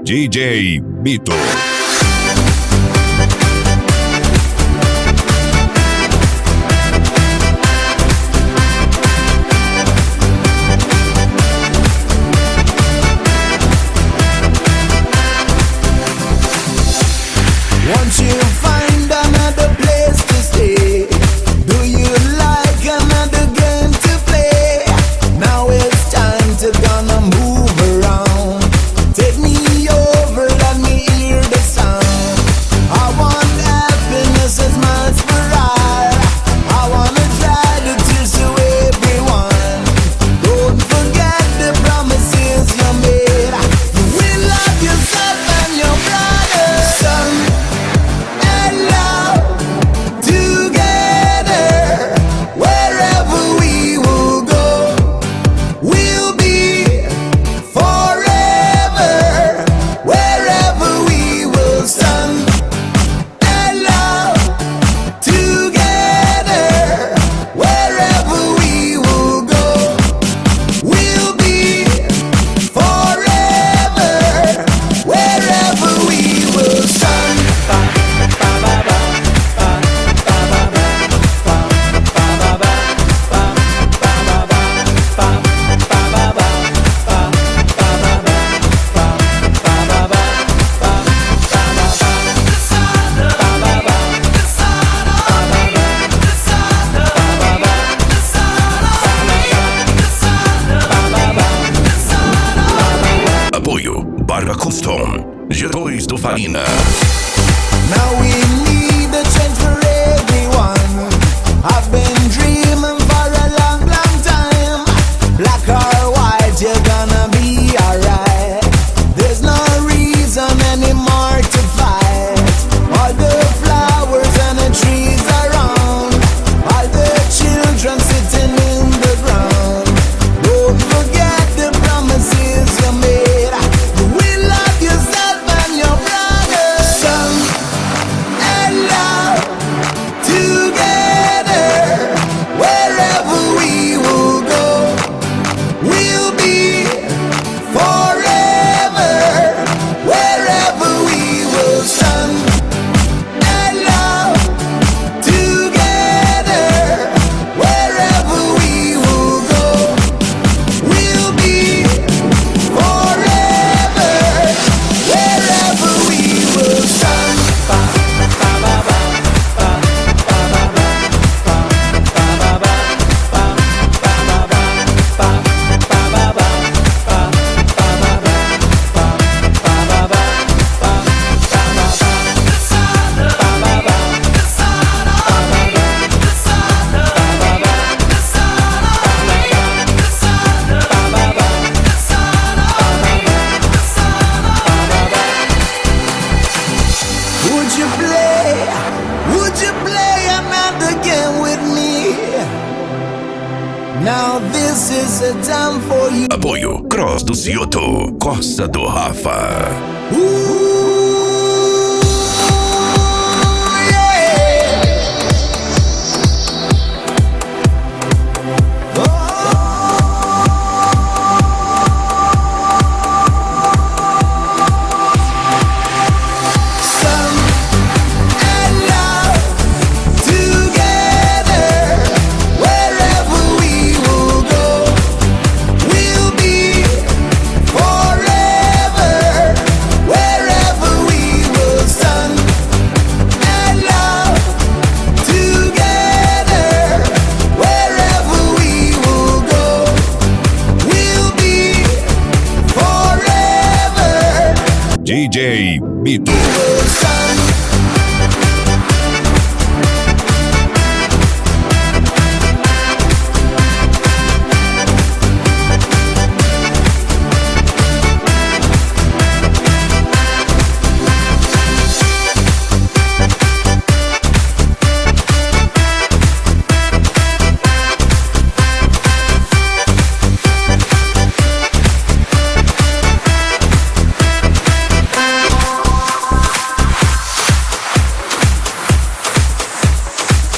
DJ Bito. Once you find another place to stay, do you like another game to play? Now it's time to gonna move around. Take me over, let me hear the sound. I want happiness as much for all. I wanna dry the tears to everyone. Don't forget the promises you made. You will love yourself and your brother. Son and love together. Wherever we will go, we'll be forever. Wherever we will stand and love together. Wherever we will go, we'll be forever. Wherever we will stand. Apoio Barra Custom, G2 do Farina. Now we need a change for everyone. I've been dreaming for a long, long time. Black or white, you're gonna be alright. There's no reason anymore to fight. All the flowers and the trees around, all the children sitting in the ground. Don't forget the promises you made. You will love yourself and your brother. Son and love together. Wherever we will go, we'll be forever. Wherever we will stand and love together. Wherever we will go, we'll be forever. Wherever we will stand. Would you play another game with me? Now this is a time for you. Apoio Cross do Cioto, Costa do Rafa. DJ Bito.